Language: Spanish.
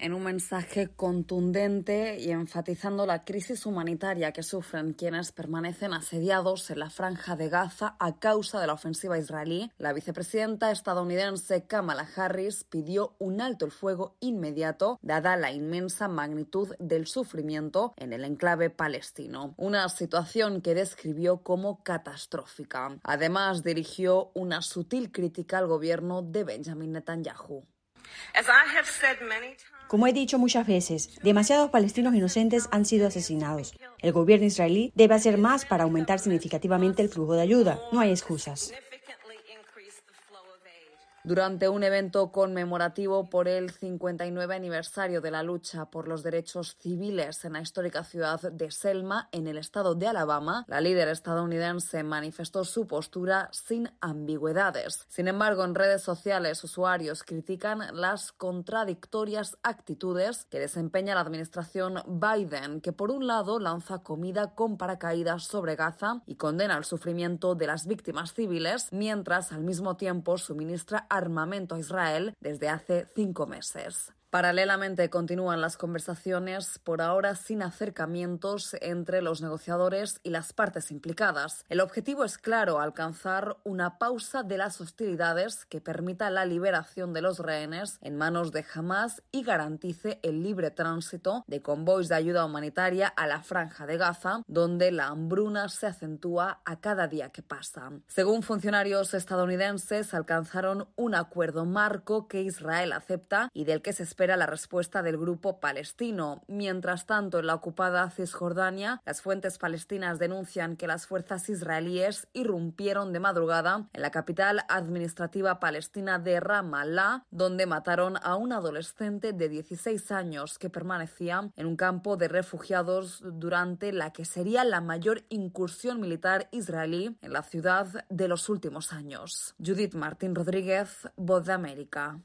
En un mensaje contundente y enfatizando la crisis humanitaria que sufren quienes permanecen asediados en la Franja de Gaza a causa de la ofensiva israelí, la vicepresidenta estadounidense Kamala Harris pidió un alto el fuego inmediato, dada la inmensa magnitud del sufrimiento en el enclave palestino. Una situación que describió como catastrófica. Además, dirigió una sutil crítica al gobierno de Benjamin Netanyahu. Como he dicho muchas veces, demasiados palestinos inocentes han sido asesinados. El gobierno israelí debe hacer más para aumentar significativamente el flujo de ayuda. No hay excusas. Durante un evento conmemorativo por el 59 aniversario de la lucha por los derechos civiles en la histórica ciudad de Selma, en el estado de Alabama, la líder estadounidense manifestó su postura sin ambigüedades. Sin embargo, en redes sociales, usuarios critican las contradictorias actitudes que desempeña la administración Biden, que por un lado lanza comida con paracaídas sobre Gaza y condena el sufrimiento de las víctimas civiles, mientras al mismo tiempo suministra armamento a Israel desde hace 5 meses. Paralelamente continúan las conversaciones, por ahora sin acercamientos entre los negociadores y las partes implicadas. El objetivo es claro: alcanzar una pausa de las hostilidades que permita la liberación de los rehenes en manos de Hamás y garantice el libre tránsito de convoys de ayuda humanitaria a la Franja de Gaza, donde la hambruna se acentúa a cada día que pasa. Según funcionarios estadounidenses, alcanzaron un acuerdo marco que Israel acepta y del que se espera la respuesta del grupo palestino. Mientras tanto, en la ocupada Cisjordania, las fuentes palestinas denuncian que las fuerzas israelíes irrumpieron de madrugada en la capital administrativa palestina de Ramallah, donde mataron a un adolescente de 16 años que permanecía en un campo de refugiados durante la que sería la mayor incursión militar israelí en la ciudad de los últimos años. Judith Martín Rodríguez, Voz de América.